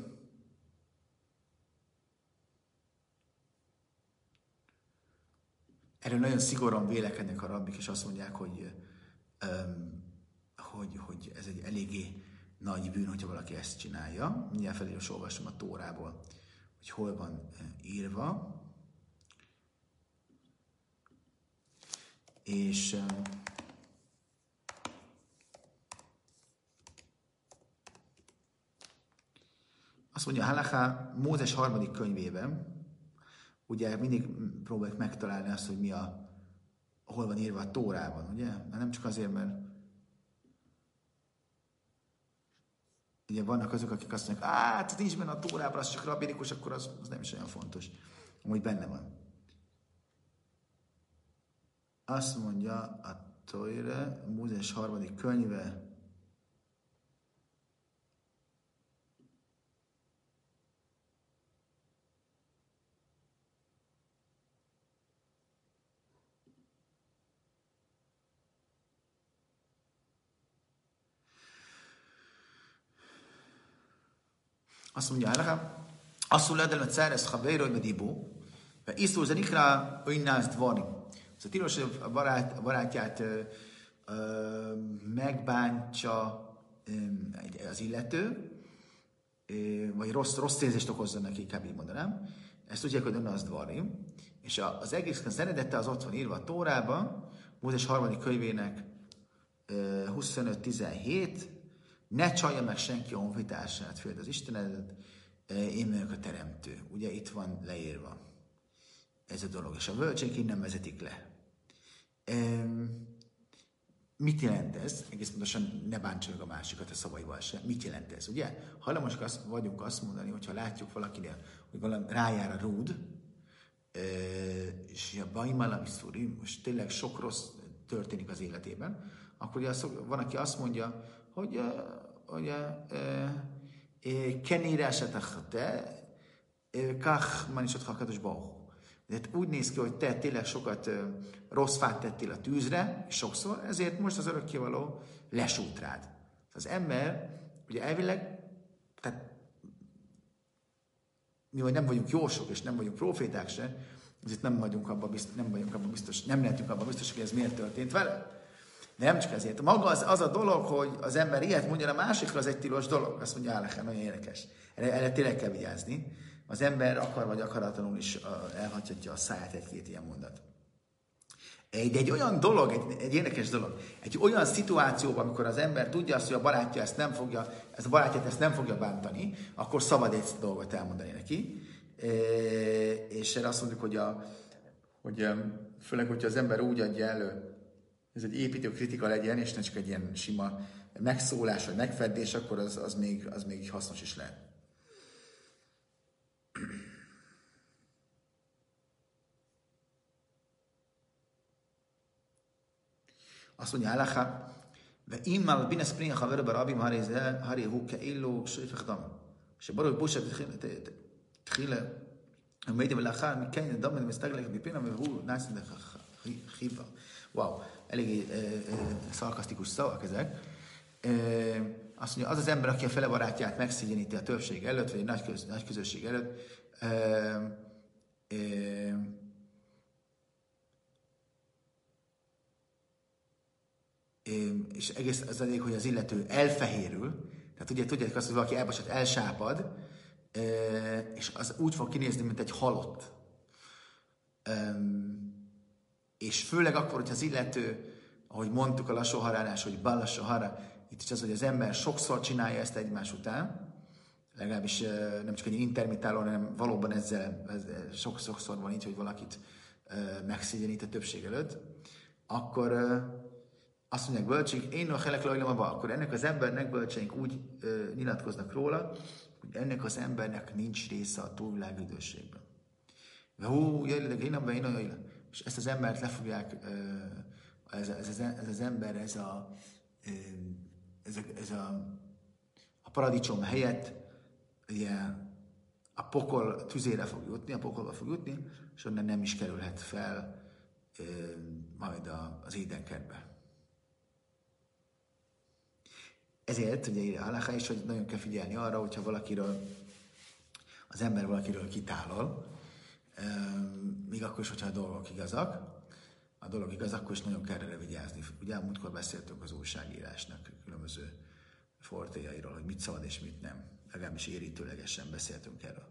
nagyon szigorúan vélekednek a rabbik, és azt mondják, hogy ez egy eléggé nagy bűn, hogyha valaki ezt csinálja. Mindjárt felé is olvasom a Tórából, hogy hol van írva. És azt mondja, Halacha Mózes 3. könyvében, ugye mindig próbáljuk megtalálni azt, hogy hol van írva a Tórában, ugye? Mert nem csak azért, mert ugye vannak azok, akik azt mondják, hát nincs benne a Tórában, az csak rabbinikus, akkor az nem is olyan fontos. Amúgy benne van. Azt mondja a Tóra, Mózes 3. könyve, azt mondja, azt mondja, hogy Cáresz Havéro, hogy Medibó, mert Isztó Zenikra, hogy nász dvarni. Szóval tilos, hogy a barátját megbántsa az illető, vagy rossz érzést okozza neki, inkább így mondanám. Ezt tudják, hogy nász dvarni. És az egész eredete az ott van írva a Tórában, Mózes 3. könyvének 25-17, ne csalja meg senki a honfitársát, féld az Istenedet, én vagyok a teremtő. Ugye itt van leírva ez a dolog, és a bölcsék innen vezetik le. Mit jelent ez? Egész pontosan ne bántsa meg a másikat a szavaival sem. Mit jelent ez, ugye? Hajlamosak vagyunk azt mondani, hogyha látjuk valakinél, hogy valami rájár a rúd, és a bajmala viszúri, most tényleg sok rossz történik az életében, akkor ugye van, aki azt mondja, hogy kenére esetach te, kach man is ott hakados bauh. de úgy néz ki, hogy te tényleg sokat rossz fát tettél a tűzre, és sokszor, ezért most az örökkévaló lesút rád. Az ember, ugye elvileg, tehát mi vagy nem vagyunk jósok, és nem vagyunk proféták se, ezért nem lehetünk abban biztos, hogy ez miért történt vele. Nem csak ezért. Maga az a dolog, hogy az ember ilyet mondja, a másikra az egy tilos dolog. Azt mondja, nagyon érdekes. Erre tényleg kell vigyázni. Az ember akar vagy akaratlanul is elhagyhatja a száját egy-két ilyen mondat. Egy olyan dolog, egy érdekes dolog, egy olyan szituációban, amikor az ember tudja azt, hogy a barátja a barátját ezt nem fogja bántani, akkor szabad egy dolgot elmondani neki. És erre azt mondjuk, hogy főleg, hogyha az ember úgy adja elő, ez egy építő kritika legyen, és ne csak egy ilyen sima megszólás, vagy megfedés, akkor az még hasznos is lehet. Azt mondja, Halacha, ואם מלבין הספרין החבר ברבים הרי הוא כאילו שפך דם. שברור בושה תחילה ומיידי ולאחר מכן דם מסתגלק בפינה והוא נעשה חיבה. Wow, eléggé szarkasztikus szavak ezek. Azt mondja, az az ember, aki a fele barátját megszégyeníti a többség előtt, vagy egy nagy közösség előtt, és egész az elég, hogy az illető elfehérül, tehát ugye tudjátok azt, hogy valaki elbasat, elsápad, és az úgy fog kinézni, mint egy halott. És főleg akkor, hogyha az illető, ahogy mondtuk a lassú harálás, hogy bal hara, itt is az, hogy az ember sokszor csinálja ezt egymás után, legalábbis nem csak egy intermitáló, hanem valóban ezzel sokszor van így, hogy valakit megszégyenít a többség előtt, akkor azt mondják bölcsik, én a helek lajlomaba, akkor ennek az embernek bölcseink úgy nyilatkoznak róla, hogy ennek az embernek nincs része a túlvilág üdvösségben. És ezt az embert le fogják, ez az ember, a paradicsom helyett ugye, a pokol tüzére fog jutni, a pokolba fog jutni, és onnan nem is kerülhet fel majd az édenkertbe. Ezért ugye írja a Halacha is, hogy nagyon kell figyelni arra, hogyha az ember valakiről kitálol, még akkor is, hogyha a dolgok igazak, akkor is nagyon kell erre vigyázni. Ugye múltkor beszéltünk az újságírásnak különböző fortéjairól, hogy mit szabad és mit nem. Legalábbis érintőlegesen beszéltünk erről.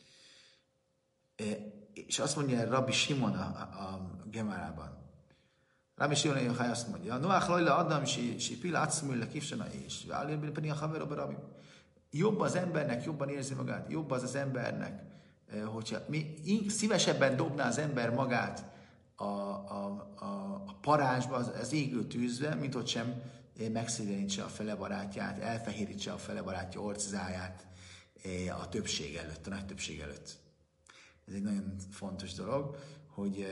És azt mondja Rabbi Simon a Gemárában. Rabbi Simon Yochai azt mondja, Noach lajla Adam, si pila atszmülle kifsana és váljön pedig a haverba Rabbi. Jobb az embernek, jobban érzi magát, jobb az embernek, hogyha szívesebben dobná az ember magát a parázsba, az égő tűzbe, mint hogy sem megszégyenítse a fele barátját, elfehérítse a fele barátja orczáját a többség előtt, a nagy többség előtt. Ez egy nagyon fontos dolog, hogy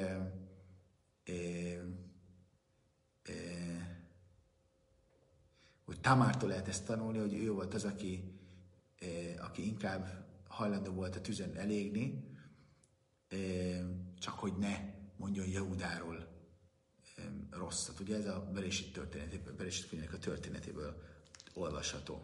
Tamártól lehet ezt tanulni, hogy ő volt az, aki inkább hajlandó volt a tüzen elégni, csak hogy ne mondjon Jehudáról rosszat. Ugye ez a Berésit könyvének a történetéből olvasható.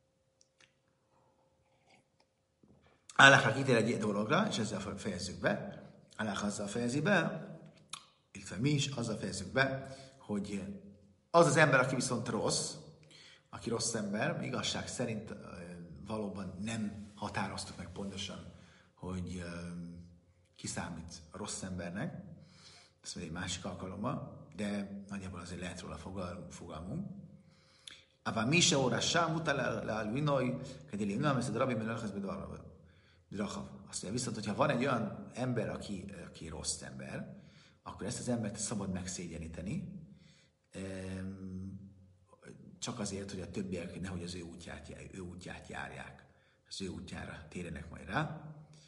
Halacha kitér egy dologra, és ezzel fejezzük be. Halacha azzal fejezi be, illetve mi is azzal fejezzük be, hogy az az ember, aki viszont rossz, aki rossz ember, igazság szerint valóban nem határoztuk meg pontosan, hogy ki számít a rossz embernek, ezt még egy másik alkalommal, de nagyjából azért lehet róla fogalmunk. Ava mi se óra sem utal le vinoi, kedéli nem ez a drabi, mert elkezd bedvarva. Azt mondja, viszont, hogyha van egy olyan ember, aki rossz ember, akkor ezt az embert szabad megszégyeníteni, csak azért, hogy a többiek nehogy az ő útját járják. Az ő útjára térjenek majd rá.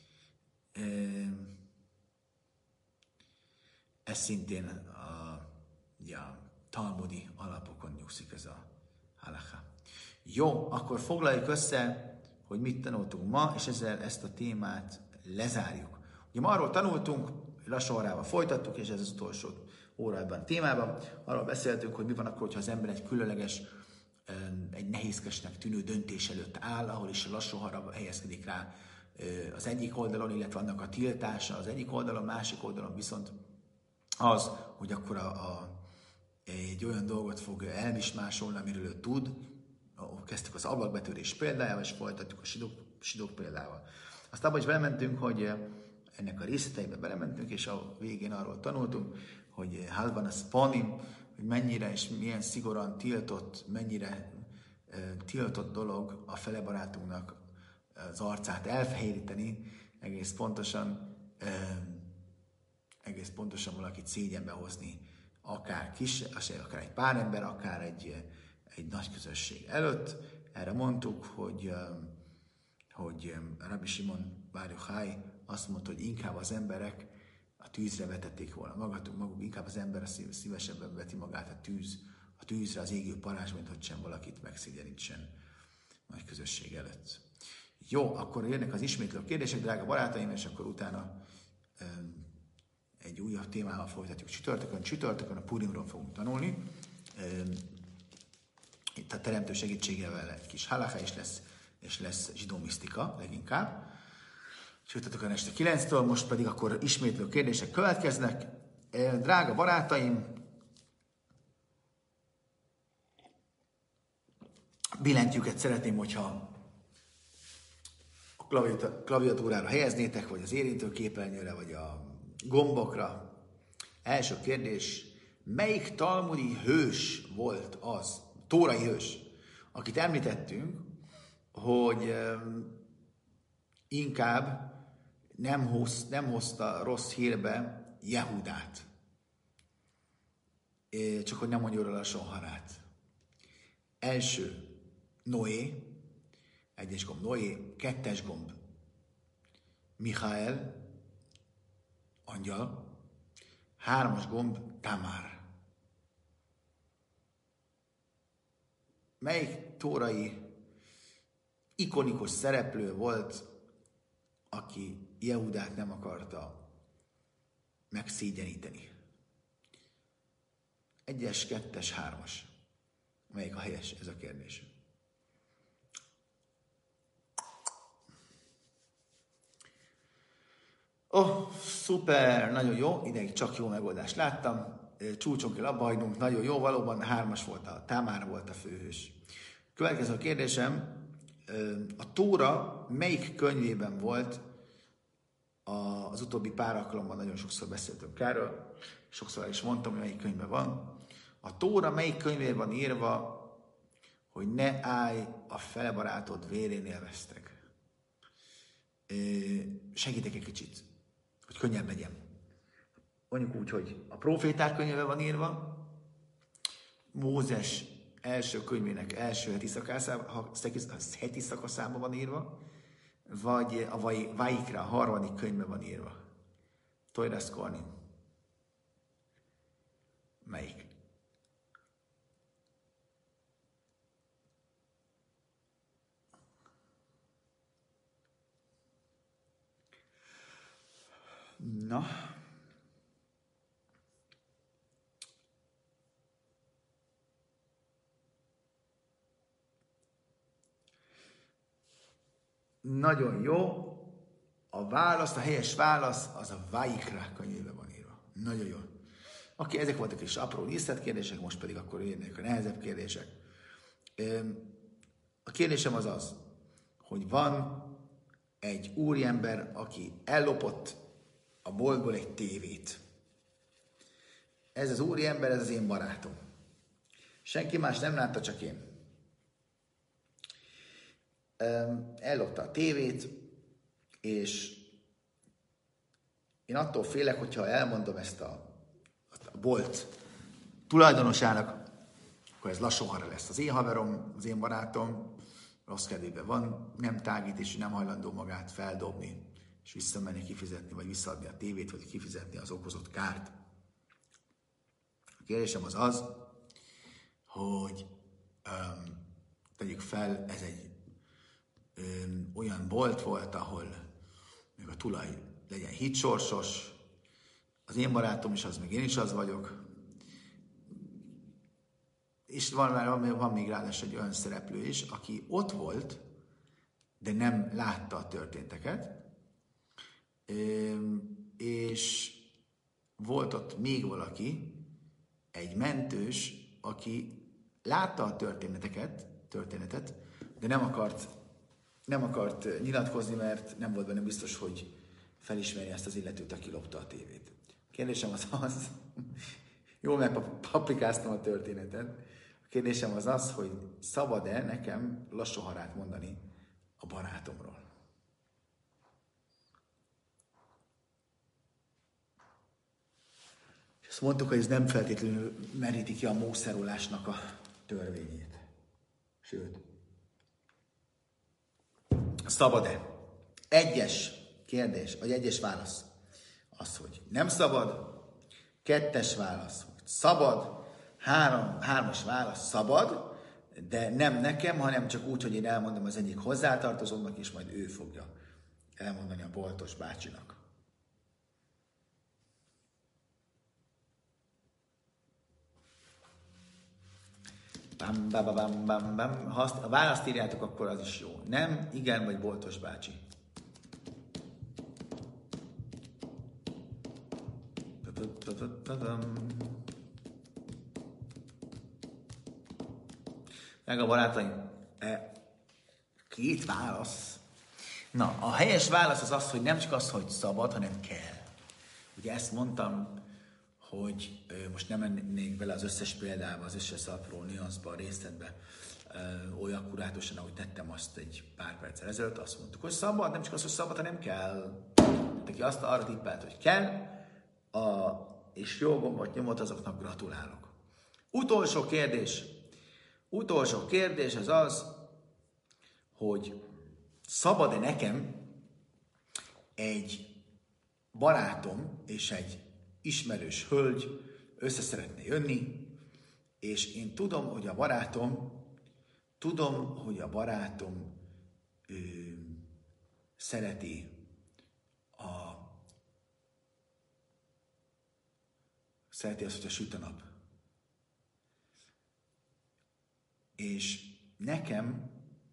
Ez szintén a talmudi alapokon nyugszik ez a halacha. Jó, akkor foglaljuk össze, hogy mit tanultunk ma, és ezzel ezt a témát lezárjuk. Ugye ma arról tanultunk, lassú órával folytattuk, és ez az utolsó óra ebben a témában. Arról beszéltünk, hogy mi van akkor, hogyha az ember egy különleges, egy nehézkesnek tűnő döntés előtt áll, ahol is a lassú óra helyezkedik rá az egyik oldalon, illetve annak a tiltása az egyik oldalon, másik oldalon viszont az, hogy akkor egy olyan dolgot fog elmismásolni, amiről ő tud. Kezdtük az ablakbetörés példájával, és folytatjuk a sidók példával. Aztán abban is belementünk, hogy ennek a részleteibe belementünk, és a végén arról tanultunk, hogy halban a spanim, hogy mennyire és milyen szigorúan tiltott, mennyire tiltott dolog a fele barátunknak az arcát elfehéríteni, egész pontosan valakit szégyenbe hozni, akár egy pár ember, akár egy nagy közösség előtt. Erre mondtuk, hogy Rabbi Simon bar Yochai azt mondta, hogy inkább az emberek a tűzre vetették volna maguk, inkább az ember szívesebben veti magát a tűzre, az égő parázs, mint hogy sem valakit megszégyenítsen nagy közösség előtt. Jó, akkor jönnek az ismétlő kérdések, drága barátaim, és akkor utána egy újabb témával folytatjuk csütörtökön a Purimról fogunk tanulni. Itt a teremtő segítségével egy kis halacha is lesz, és lesz zsidó misztika leginkább. Csütörtökön este 9-től, most pedig akkor ismétlő kérdések következnek. Drága barátaim, billentyűket szeretném, hogyha a klaviatúrára helyeznétek, vagy az érintőképernyőre, vagy a gombokra. Első kérdés, melyik talmudi hős volt az, tórai hős, akit említettünk, hogy inkább nem hozta rossz hírbe Jehudát. Csak hogy nem mondja róla a sonharát. Első, Noé, 1-es gomb Noé, 2-es gomb Michael, angyal, 3-as gomb Tamár. Melyik tórai ikonikus szereplő volt, aki Jehudát nem akarta megszégyeníteni? 1-es, 2-es, 3-as. Melyik a helyes ez a kérdés? Szuper, nagyon jó, ideig csak jó megoldást láttam. Csúcson kell abba hagynunk, nagyon jó, valóban 3-as volt, a Támár volt a főhős. Következő kérdésem, a Tóra melyik könyvében volt? Az utóbbi pár alkalommal nagyon sokszor beszéltünk erről, sokszor el is mondtam, hogy melyik könyvben van. A Tóra melyik könyvében van írva, hogy ne állj a fele barátod vérénél veszteg? Segítek egy kicsit, hogy könnyebb legyen. Mondjuk úgy, hogy a Proféták könyvében van írva, Mózes első könyvének első heti szakaszában van írva, vagy a Vaikra, a 3. könyvben van írva. Tojraszkolni. Melyik? Na. Nagyon jó. A helyes válasz, az a Vaikra könyvében van írva. Nagyon jó. Oké, ezek voltak is apró részletkérdések, most pedig akkor jönnek a nehezebb kérdések. A kérdésem az, hogy van egy úriember, aki ellopott a boltból egy tévét. Ez az úriember, ez az én barátom. Senki más nem látta, csak én. Ellopta a tévét, és én attól félek, hogyha elmondom ezt a bolt tulajdonosának, akkor ez lassúharra lesz. Az én haverom, az én barátom rossz kedvében van, nem tágít, és nem hajlandó magát feldobni, és visszamenni kifizetni, vagy visszaadni a tévét, vagy kifizetni az okozott kárt. A kérdésem az, hogy tegyük fel, ez egy olyan bolt volt, ahol még a tulaj legyen hitsorsos, az én barátom is az, meg én is az vagyok. És van még ráadásul egy olyan szereplő is, aki ott volt, de nem látta a történteket, és volt ott még valaki, egy mentős, aki látta a történetet, de nem akart nyilatkozni, mert nem volt benne biztos, hogy felismeri ezt az illetőt, aki lopta a tévét. Kérdésem az, jól megpaprikáztam a történetet, a kérdésem az, hogy szabad-e nekem lassú harát mondani a barátomról. És azt mondtuk, hogy ez nem feltétlenül meríti ki a mószerolásnak a törvényét. Sőt, szabad-e? Egyes kérdés, vagy egyes válasz az, hogy nem szabad, kettes válasz, hogy szabad, hármas válasz szabad, de nem nekem, hanem csak úgy, hogy én elmondom az egyik hozzátartozónak, és majd ő fogja elmondani a boltos bácsinak. Bam, bam, bam, bam, bam. Ha a választ írjátok, akkor az is jó. Nem, igen, vagy boltos bácsi. Meg a barátaim, két válasz. Na, a helyes válasz az, hogy nem csak az, hogy szabad, hanem kell. Ugye ezt mondtam, hogy most nem mennék bele az összes példába, az összes apró nüanszba, a részletbe, olyan akkurátusan, ahogy tettem azt egy pár perccel ezelőtt, azt mondtuk, hogy szabad, nem csak az, hogy szabad, hanem kell. Tehát aki azt arra tippelt, hogy kell, és jó gombot nyomott, azoknak gratulálok. Utolsó kérdés az, hogy szabad-e nekem egy barátom és egy ismerős hölgy össze szeretne jönni, és én tudom, hogy a barátom szereti azt, hogy a süt a nap. És nekem,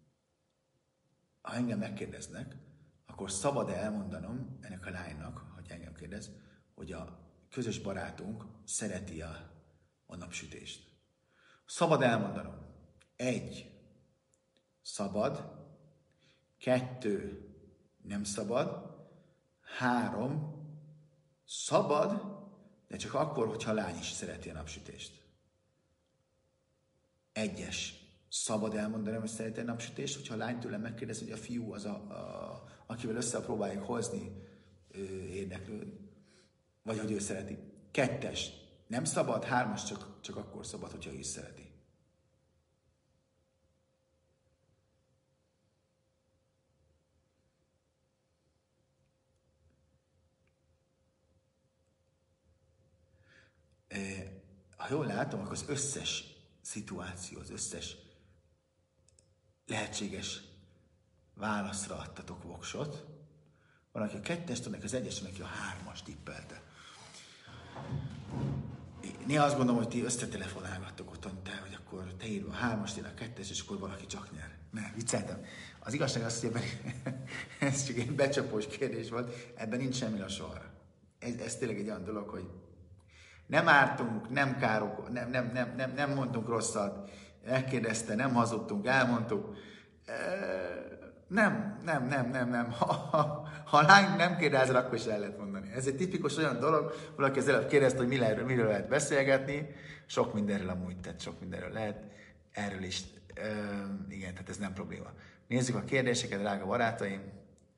ha engem megkérdeznek, akkor szabad-e elmondanom ennek a lánynak, hogy engem kérdez, hogy a közös barátunk szereti a napsütést. Szabad elmondanom. 1. Szabad. 2. Nem szabad. 3. Szabad, de csak akkor, hogyha a lány is szereti a napsütést. 1. Szabad elmondanom, hogy szereti a napsütést, hogyha a lány tőlem megkérdezi, hogy a fiú az, akivel összepróbáljuk hozni, érdeklőd, vagy hogy ő szereti. 2. Nem szabad, 3. csak akkor szabad, hogyha ő is szereti. Ha jól látom, akkor az összes szituáció, az összes lehetséges válaszra adtatok voksot. Van, aki a 2-est, van, az 1-est, van, aki a 3-ast tippelte. Néha azt gondolom, hogy ti összetelefonálgattok otthon, hogy akkor te írva a 3-ast, én a 2-est, és akkor valaki csak nyer. Nem, vicceltem. Az igazság az, hogy ez csak egy becsapós kérdés volt, ebben nincs semmi lassú arra. Ez tényleg egy olyan dolog, hogy nem ártunk, nem károk, nem mondtunk rosszat, megkérdezte, nem hazudtunk, elmondtuk. Nem. Ha a lány nem kérdezel, akkor is el lehet mondani. Ez egy tipikus olyan dolog, valaki az előbb kérdezte, hogy miről lehet beszélgetni. Sok mindenről amúgy, tehát sok mindenről lehet. Erről is, igen, tehát ez nem probléma. Nézzük a kérdéseket, drága barátaim.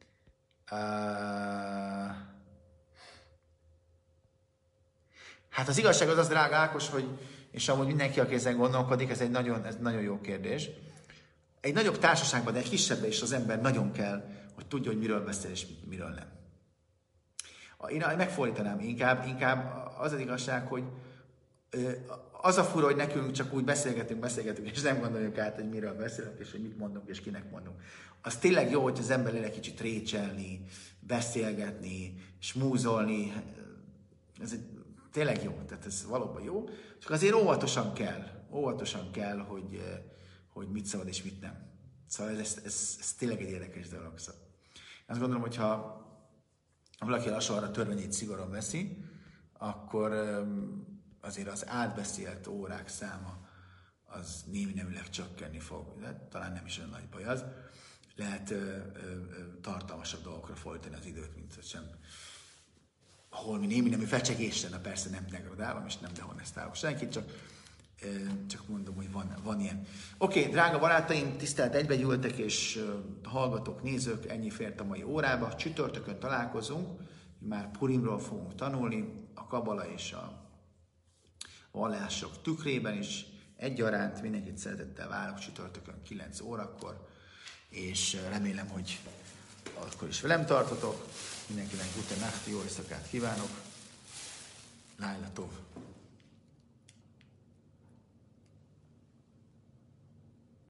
Hát az igazság az, drága Ákos, hogy, és amúgy mindenki, aki ezen gondolkodik, ez nagyon jó kérdés. Egy nagyobb társaságban, de egy kisebbben is az ember nagyon kell, hogy tudja, hogy miről beszél és miről nem. Én megfordítanám inkább az igazság, hogy az a fura, hogy nekünk csak úgy beszélgetünk, és nem gondoljuk át, hogy miről beszélünk, és hogy mit mondunk, és kinek mondunk. Az tényleg jó, hogy az ember egy kicsit récselni, beszélgetni, smúzolni, Ez tényleg jó, tehát ez valóban jó, csak azért óvatosan kell, hogy mit szabad és mit nem. Szóval ez tényleg egy érdekes dolog. Szóval. Azt gondolom, hogyha valaki arra törvényét szigorúan veszi, akkor azért az átbeszélt órák száma az némileg csökkenni fog. De talán nem is olyan nagy baj az. Lehet tartalmasabb dolgokra fordítani az időt, mint sem holmi némi nemű fecsegésre, persze nem degradálom, és nem dehonestálok senkit, csak mondom, hogy van ilyen. Oké, drága barátaim, tisztelt egybegyűltek és hallgatók, nézők, ennyi fért a mai órába. Csütörtökön találkozunk, már Purimról fogunk tanulni, a kabala és a vallások tükrében is egyaránt. Mindenkit szeretettel várok csütörtökön 9 órakor, és remélem, hogy akkor is velem tartotok. Mindenkinek gute Nacht, jó éjszakát kívánok. Lájla tov.